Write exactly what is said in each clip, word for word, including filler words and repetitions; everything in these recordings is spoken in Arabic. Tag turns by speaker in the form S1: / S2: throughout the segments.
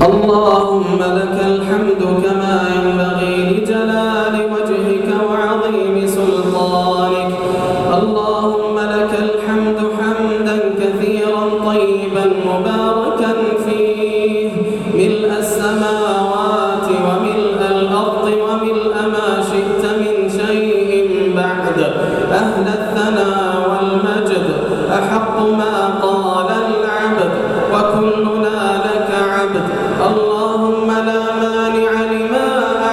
S1: اللهم لك الحمد كما ينبغي لجلال وجهك وعظيم سلطانك. اللهم لك الحمد حمدا كثيرا طيبا مباركا فيه، ملء السماوات وملء الأرض وملء ما شئت من شيء بعد. أهل الثناء والمجد أحق ما قال العبد، وكلنا لك عبد. اللهم لا مانع لما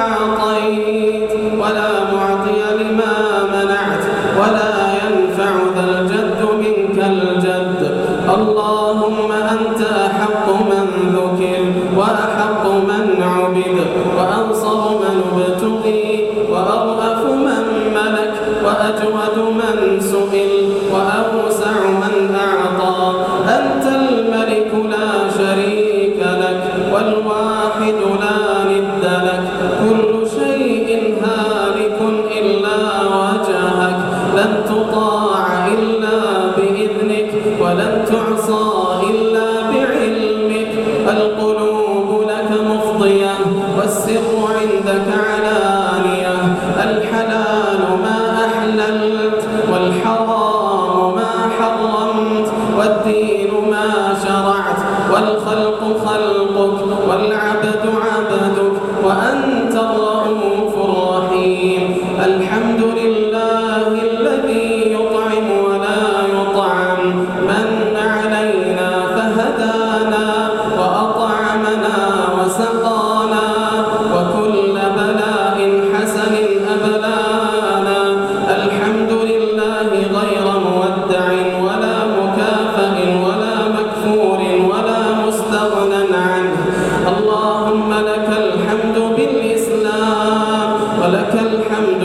S1: أعطيت ولا معطي لما منعت، ولا ينفع ذا الجد منك الجد. اللهم أنت أحق من ذكر وأحق من عبد، وأنصر من ابتغي، وأرأف من ملك، وأجود من سئل، وأوسع من أعطى. أنت الملك لا شريك لك، والواحد لا ند لك. كل شيء هالك إلا وجهك، لن تطاع إلا بإذنك، ولن تعصى إلا بعلمك. القلوب لك مفضية، والسر عندك علانية. الحلال ما أحللت، والحرام ما حرمت، والدين ما شرعت، والخلق خلقك، والعبد عبدك، وأنت الرؤوف الرحيم. الحمد لله الذي يطعم ولا يطعم، من علينا فهدانا، وأطعمنا وسقانا، وكل بلاء حسن أبلانا. الحمد لله غير مودع ولا مكافئ ولا مكفور ولا مستغنى عنه. اللهم لك الحمد بالإسلام، ولك الحمد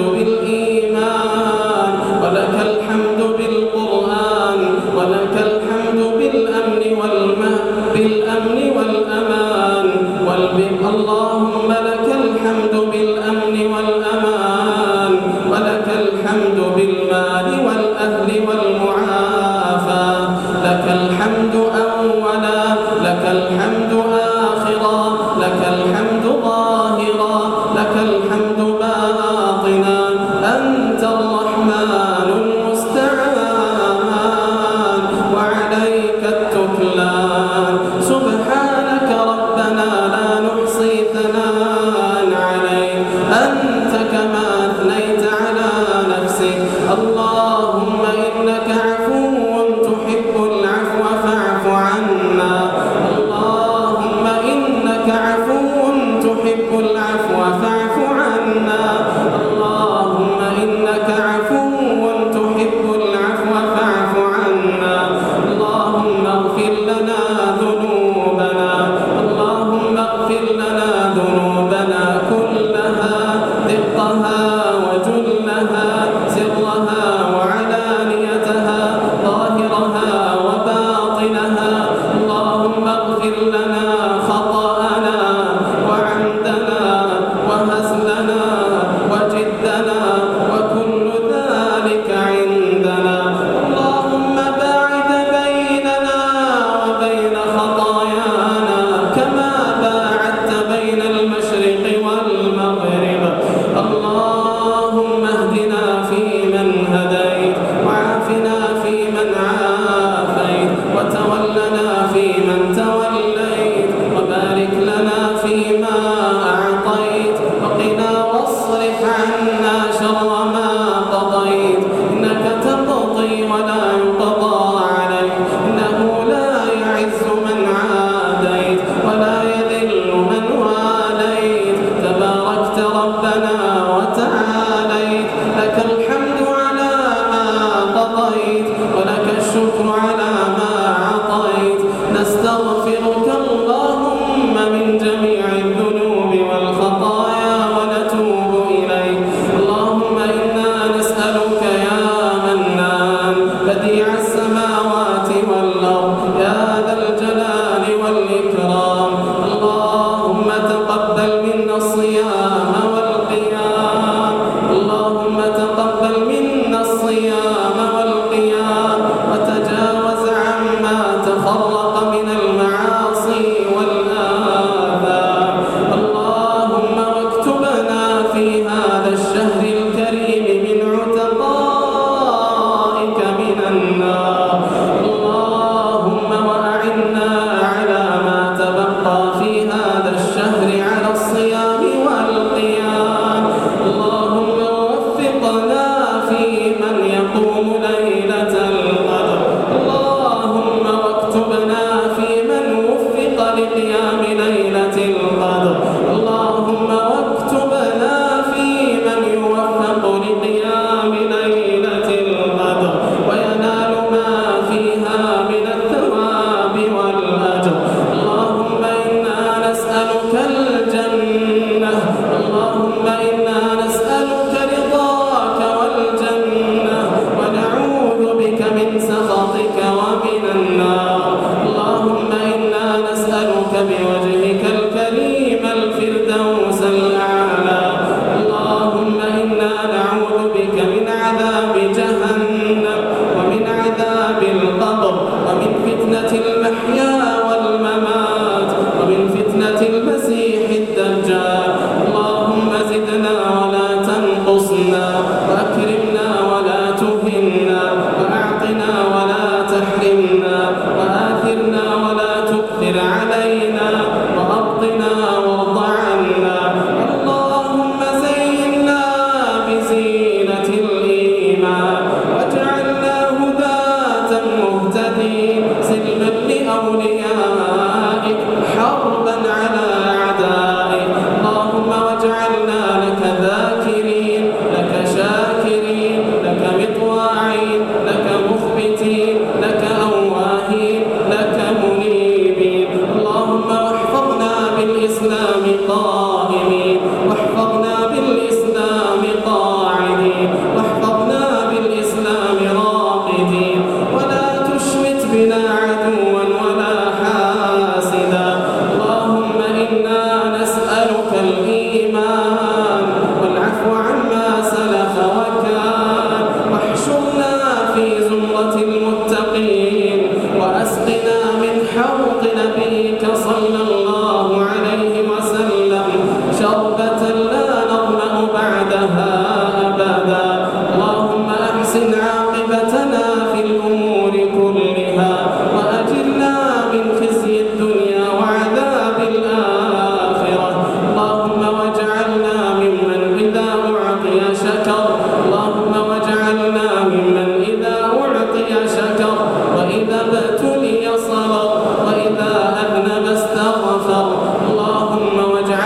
S1: بالإيمان، ولك الحمد بالقرآن، ولك الحمد بالأمن والمهد بالأمن والأمان والبر. اللهم لك الحمد بالأمن والأمان، ولك الحمد بالمال والأهل والمعافاة. لك الحمد أولا، لك الحمد آخرا، لك الحمد ظاهرا، لك الحمد باطنا. أنت الرحمن المستعان، وعليك التكلان. سبحانك ربنا لا نحصي ثناء عليك، أنت كما أثنيت على نفسك. اللهم إنك عفو تحب العفو فاعف عنا. اللهم إنك عفو تحب العفو فاعف عنا. اللهم إنك عفو تحب العفو فاعف عنا. اللهم اغفر لنا ذنوبنا، اللهم اغفر لنا ذنوبنا كلها، دقها وجلها، سرها وعلانيتها، ظاهرها وباطنها. اللهم اغفر لنا خطأنا وعمدنا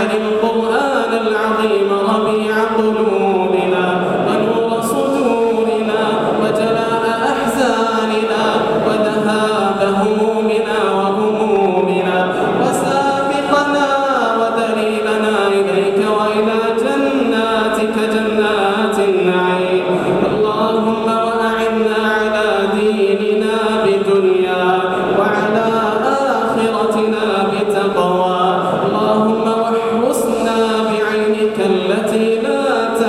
S1: واجعل القرآن العظيم ربيع قلوبنا ونور صدورنا وجلاء أحزاننا وذهاب همومنا وغمومنا وسابقنا ودليلنا إليك وإلى جناتك جنات النعيم. اللهم وأعنا على ديننا بدنيا وعلى آخرتنا بتقوى. اللهم واحرسنا بعينك التي لا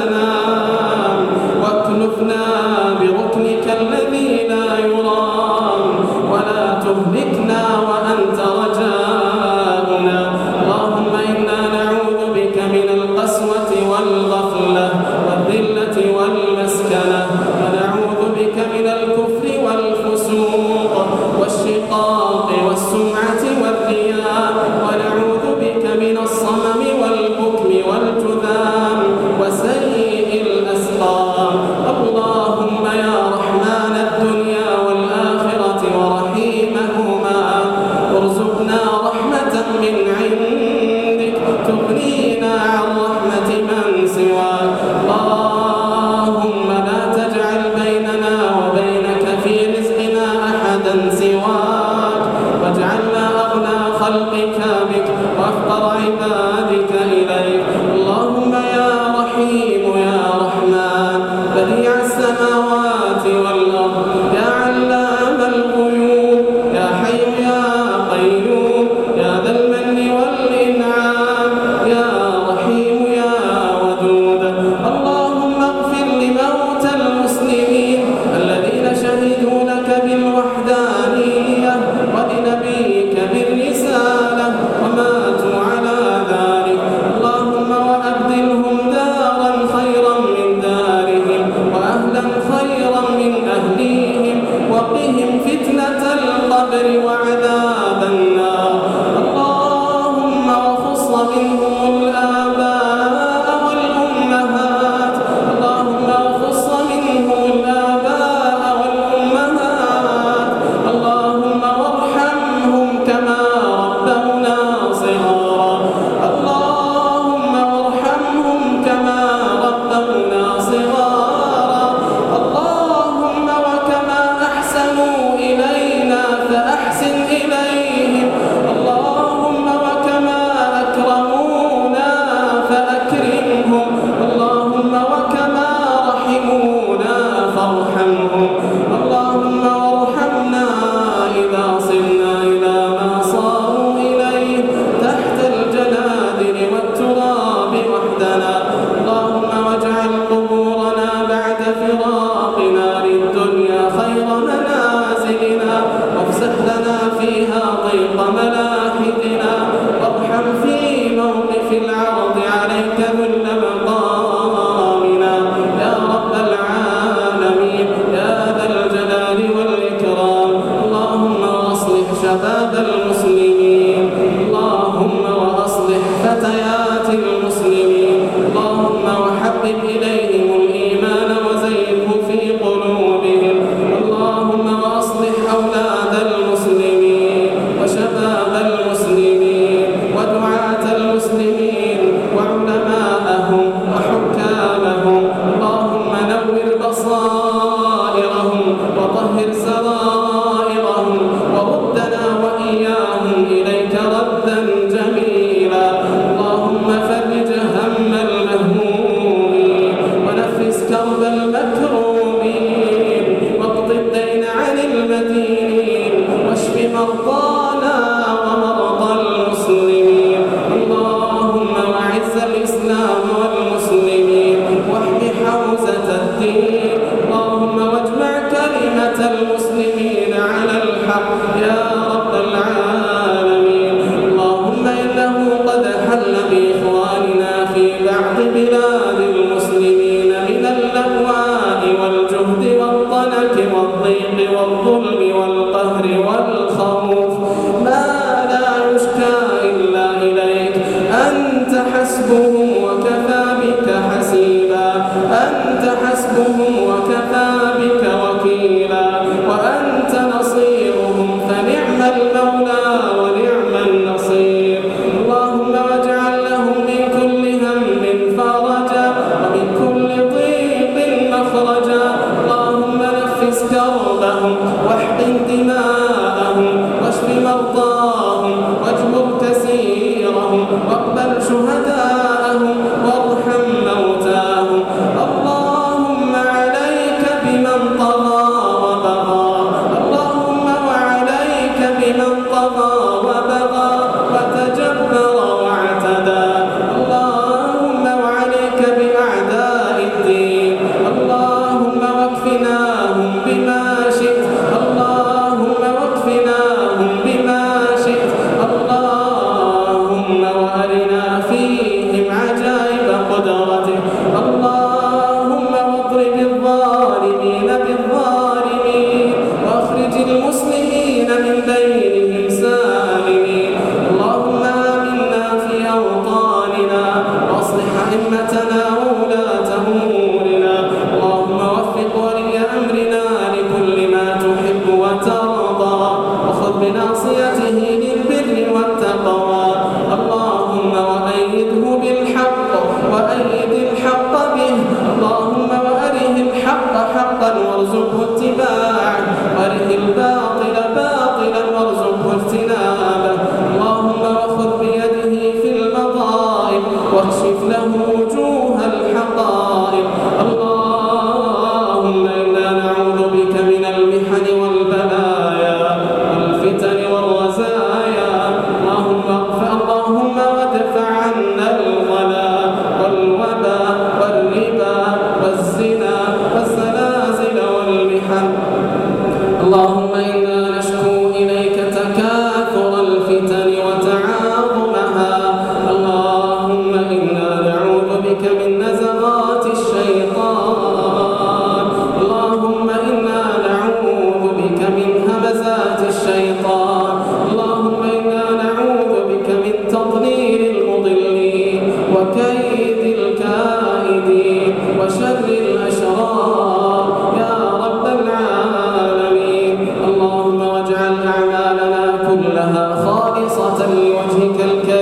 S1: تنام واكنفنا بركنك الذي لا يرام ولا تهلكنا وأنت رجاؤنا. اللهم إنا نعوذ بك من القسوة والغفلة والذلة والمسكنة ونعوذ بك من الكفر والفسوق والشقاق والسمعة والرياء ونعوذ بك من الصمم والبكم والجذام وسيء الأسقام. اللهم يا رحمن الدنيا والآخرة ورحيمهما ارزقنا رحمة من عندك تغنينا عن رحمة من سواك. اللهم لا تجعل بيننا وبينك في رزقنا أحدا سواك واجعلنا أغنى خلقك بك وأفقر عبادك إليك. اللهم يا رحيم يا رحمن بديع السماوات والأرض يا علام الغيوب يا حي يا قيوم يا ذا المن والإنعام يا رحيم يا ودود. اللهم اغفر لموتى المسلمين الذين شهدوا لك بالوحدانية ولنبيك بالرسالة وماتوا على ذلك. اللهم وأبدلهم دارا خيرا من دارهم وأهلا خيرا من أهليهم وقهم فتنة القبر وعذاب النار. اللهم وخص منهم الآباء والأمهات. اللهم وخص منهم الآباء والأمهات. اللهم وارحمهم كما ربونا صغارا. اللهم وارحمهم كما ربونا صغارا. اللهم وكما أحسنوا إلينا فأحسن إليهم. اللهم وكما أكرمونا فأكرمهم. اللهم وكما رحمونا فارحمهم. اللهم وارحمنا إذا صرنا إلى ما صاروا إليه تحت الجنادل والتراب وحدنا. اللهم واجعل قبورنا بعد فراقنا للدنيا خير منازلنا وافسح لنا فيها ضيق ملاحدنا وارحم في موقف العرض عليك ذل مقامنا يا رب العالمين يا ذا الجلال والإكرام. اللهم واصلح شباب المسلمين. اللهم وأصلح فتيات المسلمين. اللهم وحبب إليهم الإيمان وزينه في قلوبهم. اللهم وأصلح أولاد المسلمين وشباب المسلمين ودعاة المسلمين وعلماءهم وحكامهم. اللهم نور بصائرهم وطهر سرائرهم وردنا وإياهم إليك ردا جميلا. اللهم فرج هم المهمومين ونفس كرب المكروبين واقض الدين عن المدينين واشف مرضانا ومرضى المسلمين. اللهم وأعز الإسلام والمسلمين واحم حوزة الدين. اللهم واجمع كلمة المسلمين على الحق يا رب العالمين. اللهم إنه قد حل بإخواننا في بعض بلاد المسلمين من اللهواء والجهد والضنك والضيق والظلم والقهر والخوف ما لا يشكى إلا إليك. أنت حسبهم وكفى بك حسيبا. أنت حسبهم وكفى بك وكيلا وأنت نصيرهم فنعم المولى ونعم النصير. اللهم واجعل لهم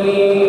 S1: الكريم